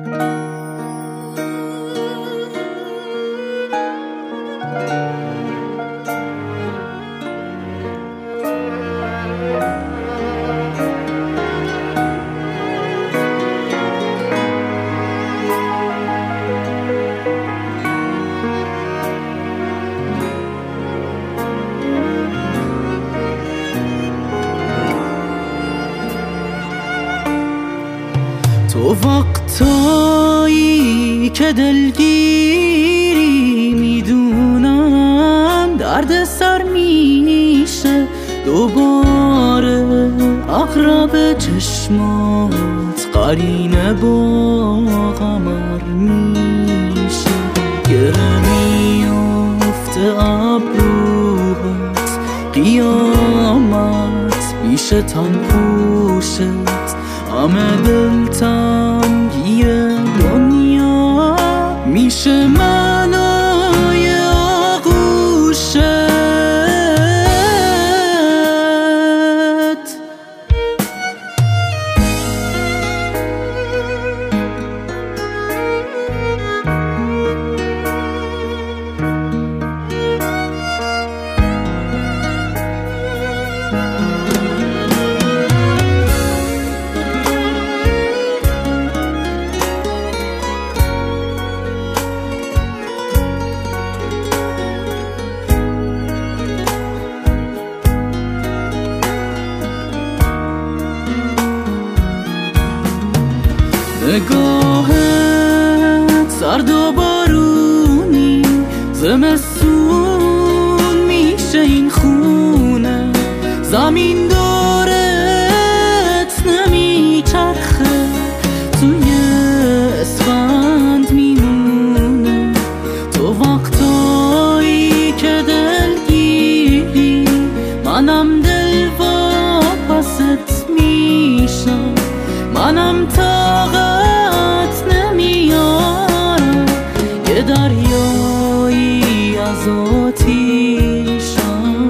تو وقتایی که دلگیری میدونم درد سر میشه، دوباره اقرب چشمات قرینه با قمر میشه، گره میافته ابروهات، قیامت پیش تن پوشت، همه دلتنگی دنیا میشه معنای آغوشت. نگاهت سرد و بارونی، زمستون میشه این خونه، زمین دورت نمیچرخه، توی اسفند میمونه، تو وقتایی که دلگیری منم دل واپست میشم، منم طاقت نمیارم یه دریایی از آتیشم.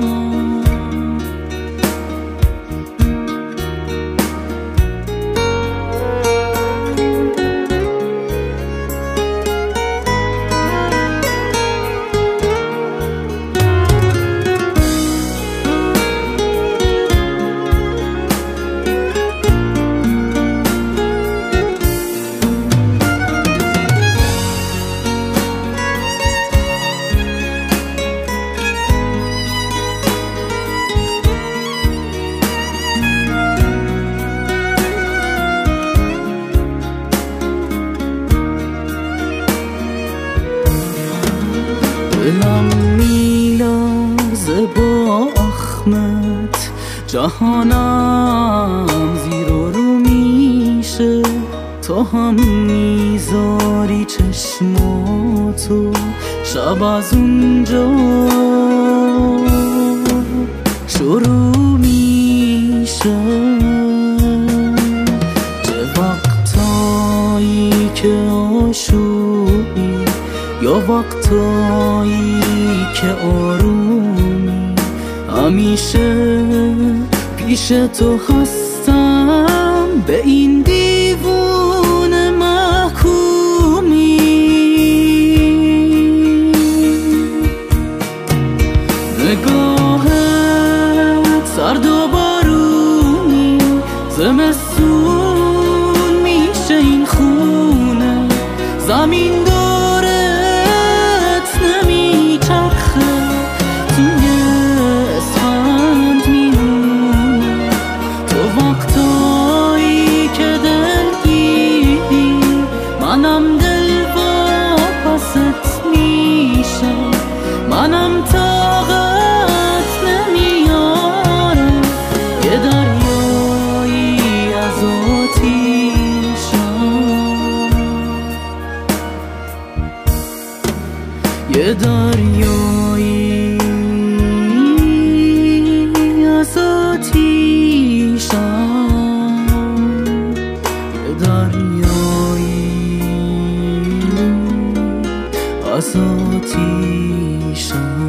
دلم میلرزه با اخمت، جهانم زیر و رو میشه، تو هم میذاری چشماتو شب از اونجا شروع میشه، چه وقتایی که آشوبی یا وقتایی که آرومی، همیشه پیش تو هستم به این دیوونه محکومی. نگاهت سرد و بارونی، زمستون میشه این خونه، زمین منم دل واپست میشم، منم طاقت نمیارم یه دریایی از آتیشم، یه دریایی از آتیشم، یه دریایی از آتیشم.